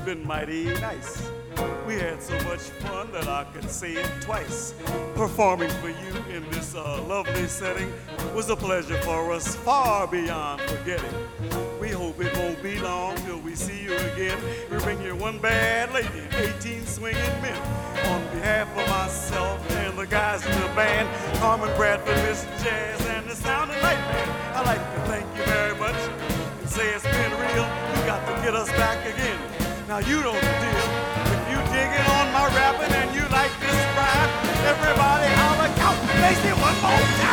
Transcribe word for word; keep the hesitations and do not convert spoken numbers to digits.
been mighty nice. We had so much fun that I could say it twice. Performing for you in this uh, lovely setting was a pleasure for us far beyond forgetting. We hope it won't be long till we see you again. We bring you one bad lady, eighteen swinging men. On behalf of myself and the guys in the band, Carmen Bradford, Miss Jazz, and the Sound and Light Band, I'd like to thank you very much and say it's been real. You got to get us back again. Now you know the deal. If you digging on my rapping and you like this rhyme, everybody holler, count, Macy, one more time.